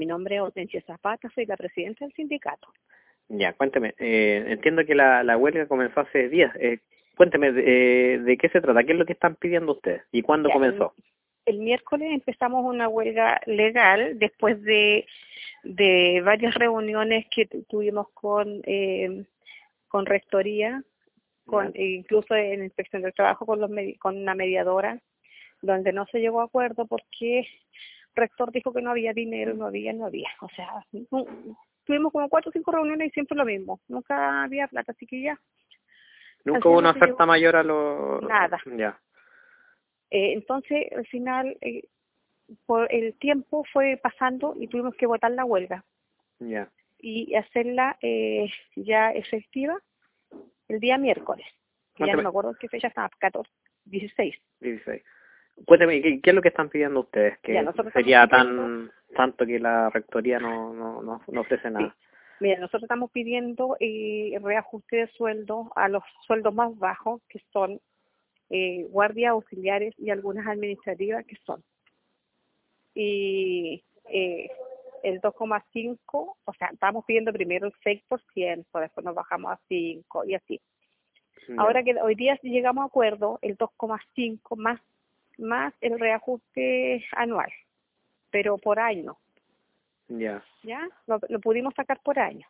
Mi nombre es Hortensia Zapata, soy la presidenta del sindicato. Ya, cuénteme. Entiendo que la huelga comenzó hace días. Cuénteme de qué se trata, qué es lo que están pidiendo ustedes y cuándo Ya, comenzó. el miércoles empezamos una huelga legal después de varias reuniones que tuvimos con rectoría, Ya. incluso en inspección del trabajo con una mediadora, donde no se llegó a acuerdo porque el rector dijo que no había dinero, no había. O sea, tuvimos como 4 o 5 reuniones y siempre lo mismo. Nunca había plata, así que ya. Al Nunca hubo final una no se llegó oferta mayor a lo... nada. Ya, Entonces, al final, por el tiempo fue pasando y tuvimos que votar la huelga ya. y hacerla ya efectiva el día miércoles. Que ya no Cuénteme, me acuerdo qué fecha estaba, 14, 16. 16. Cuénteme, ¿qué es lo que están pidiendo ustedes? Ya, Que nosotros estamos sería pidiendo, tanto que la rectoría no ofrece sí, nada. mira, nosotros estamos pidiendo reajuste de sueldo a los sueldos más bajos, que son guardias auxiliares y algunas administrativas que son. Y el 2,5, o sea, estábamos pidiendo primero el 6%, después nos bajamos a 5 y así. Ya, Ahora que hoy día llegamos a acuerdo, el 2,5 más el reajuste anual, pero por año, ya. ¿ya? Lo pudimos sacar por año.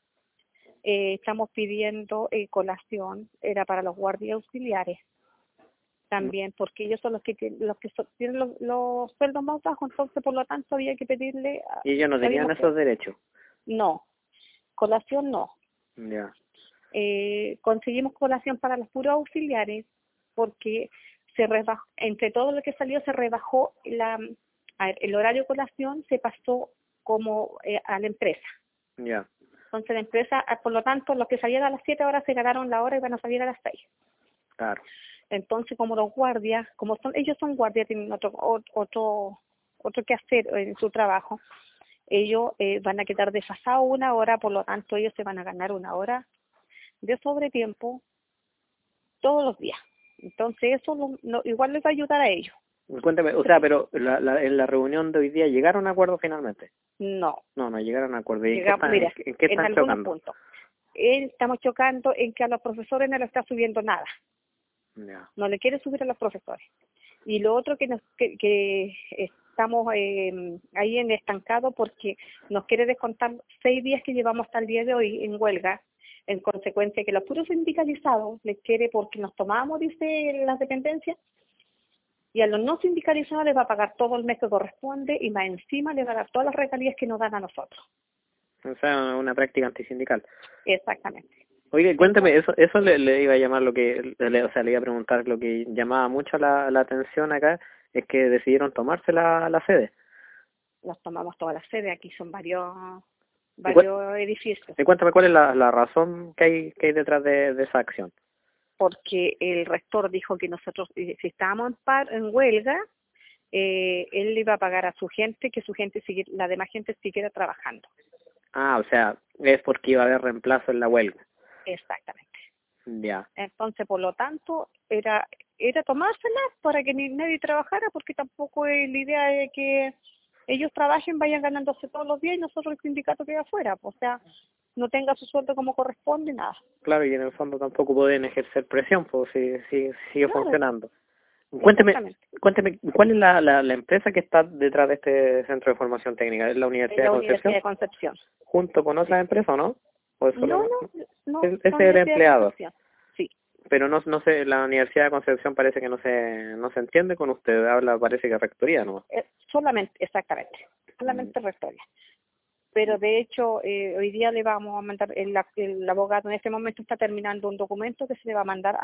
Estamos pidiendo colación, era para los guardias auxiliares también, porque ellos son tienen los sueldos más bajos, entonces por lo tanto había que pedirle, Y ellos no tenían sabíamos que esos derechos. no, colación no. Ya, Conseguimos colación para los puros auxiliares porque se rebajó, entre todo lo que salió se rebajó el horario de colación, se pasó como a la empresa. ya, Entonces la empresa, por lo tanto, los que salían a las 7 horas se ganaron la hora y van a salir a las 6. claro. Entonces, como los guardias, ellos son guardias, tienen otro que hacer en su trabajo, ellos van a quedar desfasados 1 hora, por lo tanto ellos se van a ganar 1 hora de sobretiempo todos los días. Entonces eso igual les va a ayudar a ellos. Cuénteme, o sea, pero en la reunión de hoy día llegaron a acuerdo finalmente. No, No llegaron a acuerdo. ¿Y llegamos, mira, en qué en están algunos chocando? puntos. Estamos chocando en que a los profesores no les está subiendo nada. Ya, No le quiere subir a los profesores. Y lo otro que estamos ahí en estancado porque nos quiere descontar 6 días que llevamos hasta el día de hoy en huelga, en consecuencia que los puros sindicalizados les quiere, porque nos tomamos, dice, las dependencias, y a los no sindicalizados les va a pagar todo el mes que corresponde y más encima les va a dar todas las regalías que nos dan a nosotros. o sea, una práctica antisindical. Exactamente. Oye, cuéntame, Entonces, eso le iba a llamar o sea, le iba a preguntar lo que llamaba mucho la atención acá, es que decidieron tomarse la sede. nos tomamos toda la sede, aquí son varios Y, cué- edificios, y cuéntame cuál es la razón que hay detrás de esa acción. porque el rector dijo que nosotros, si estábamos en huelga, él le iba a pagar a su gente, que su gente la demás gente siguiera trabajando. Ah, o sea, es porque iba a haber reemplazo en la huelga. Exactamente. Ya, Entonces, por lo tanto, era tomársela para que ni nadie trabajara, porque tampoco es la idea de que ellos trabajen, vayan ganándose todos los días y nosotros el sindicato queda afuera, o sea, no tenga su sueldo como corresponde, nada. claro, y en el fondo tampoco pueden ejercer presión, pues si sigue Claro, funcionando. exactamente. Cuénteme, ¿cuál es la empresa que está detrás de este centro de formación técnica? ¿Es la En Universidad de la Universidad Concepción? de Concepción. ¿Junto con Sí. otras empresas o no? ¿O es No, solo no, ese la es el Universidad de empleado? Concepción. Sí, Pero no sé, la Universidad de Concepción parece que no se entiende con usted, habla parece que rectoría, ¿no? solamente, exactamente, Mm, solamente rectoría. Pero de hecho, hoy día le vamos a mandar, el abogado en este momento está terminando un documento que se le va a mandar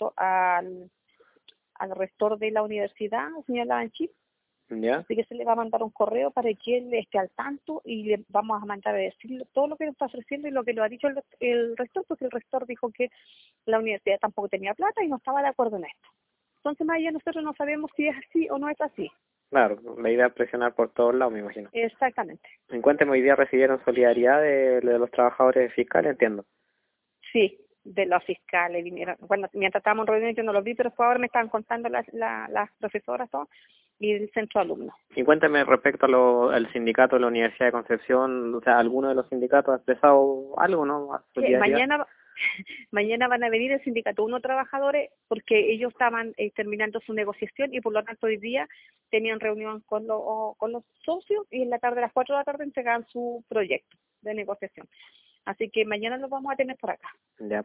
al rector de la universidad, al señor Lanchi, ¿Ya? así que se le va a mandar un correo para que él esté al tanto y le vamos a mandar a decir todo lo que nos está ofreciendo y lo que lo ha dicho el rector, porque el rector dijo que la universidad tampoco tenía plata y no estaba de acuerdo en esto. Entonces, más allá nosotros no sabemos si es así o no es así. Claro, la idea es presionar por todos lados, me imagino. Exactamente. En Cuénteme, hoy día recibieron solidaridad de los trabajadores fiscales, entiendo. Sí, de los fiscales vinieron. Bueno, mientras estábamos en reunión yo no los vi, pero después ahora me estaban contando las profesoras todo, y el centro de alumnos. Y cuéntame respecto al sindicato de la Universidad de Concepción, o sea, ¿alguno de los sindicatos ha expresado algo, no? Mañana van a venir el sindicato 1 trabajadores porque ellos estaban terminando su negociación y por lo tanto hoy día tenían reunión con los socios y en la tarde, a las 4 de la tarde, entregaban su proyecto de negociación. Así que mañana los vamos a tener por acá. Ya.